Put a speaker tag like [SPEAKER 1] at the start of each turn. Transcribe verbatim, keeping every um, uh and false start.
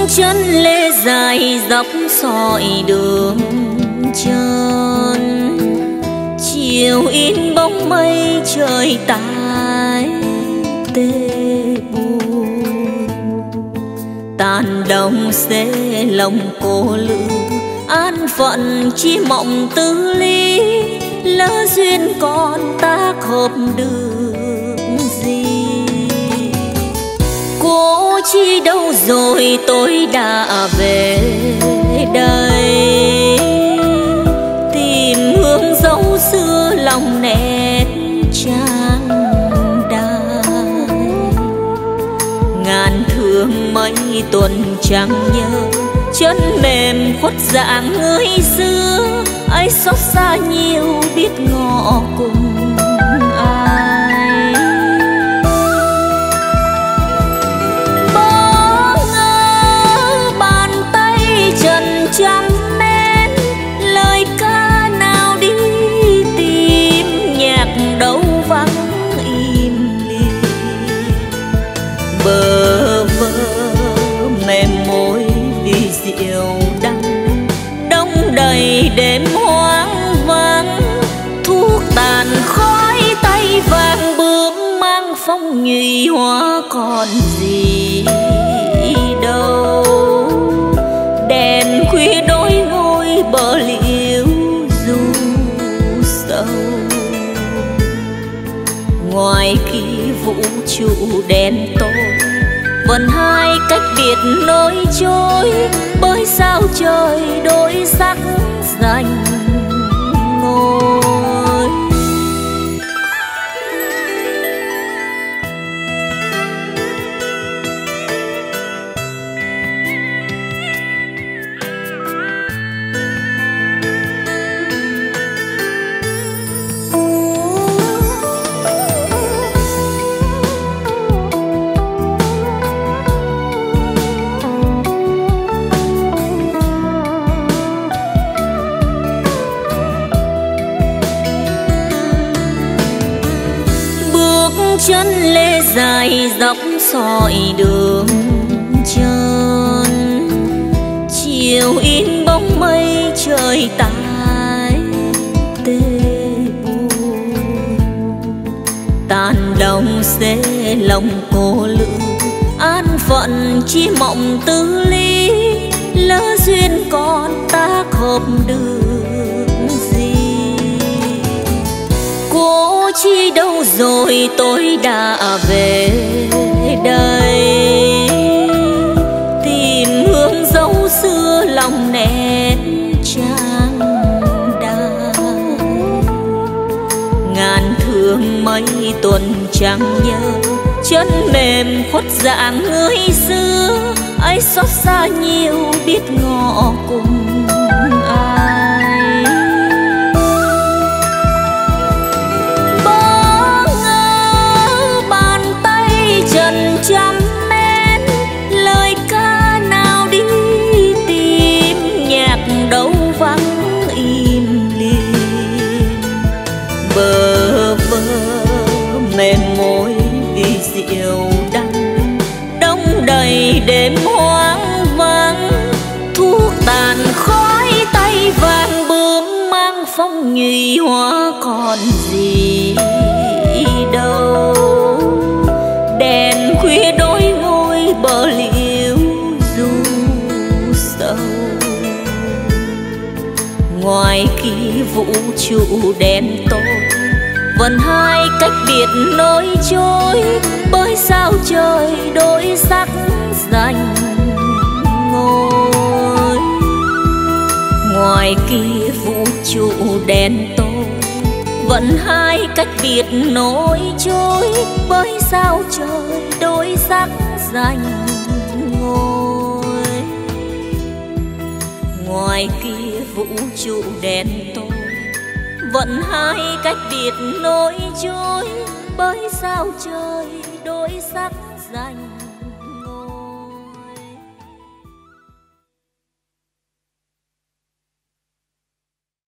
[SPEAKER 1] chân lê dài dọc sỏi đường trơn, chiều in bóng mây trời tái tê buồn. Tàn đồng xế lòng cô lữ, an phận chi mộng tư lý, lỡ duyên còn tác hợp được gì. Cô chi đâu rồi tôi đã về đây, tìm hương dấu xưa lòng nét trang đài. Ngàn thương mấy tuần chẳng nhớ, chân mềm khuất dạng người xưa, ai xót xa nhiều biết ngọ cùng ai. Bỡ ngỡ bàn tay trần trăm men, lời ca nào đi tìm, nhạc đâu vắng im lìm. Bơ vơ mềm môi vì rượu đắng, đông đầy đêm hoang vắng. Thuốc tàn khói tay vàng bướm mang phong nhụy hoa còn gì đâu. Đèn khuya đôi ngôi bờ liễu du sâu, ngoài kia vũ trụ đen tối, vẫn hai cách biệt nối trôi, bởi sao trời đôi sắc giành ngôi. Chân lê dài dọc sỏi đường trơn, chiều in bóng mây trời tái tê buồn. Tàn đồng xế lòng cô lữ, an phận chi mộng tư lý, lỡ duyên còn tác hợp được gì. Cô chi đâu rồi tôi đã về đây, tìm hương dấu xưa lòng nét trang đài. Ngàn thương mấy tuần chẳng nhớ, chân mềm khuất dạng người xưa, ai xót xa nhiều biết ngọ cùng ai. Trần trăm men, lời ca nào đi tìm, nhạc đâu vắng im lìm. Bơ vơ mềm môi vì rượu đắng, đông đầy đêm hoang vắng. Thuốc tàn khói tay vàng bướm mang phong nhụy hoa còn gì đâu. Đèn khuya đôi ngôi bờ liễu du sâu, ngoài kia vũ trụ đen tối, vẫn hai cách biệt nối trôi, bởi sao trời đôi sắc giành ngôi. Ngoài kia vũ trụ đen tối, vẫn hai cách biệt nối trôi, bởi sao trời đôi sắc giành ngôi. Ngoài kia vũ trụ đen tối, vẫn hai cách biệt nối trôi, bởi sao trời đôi sắc giành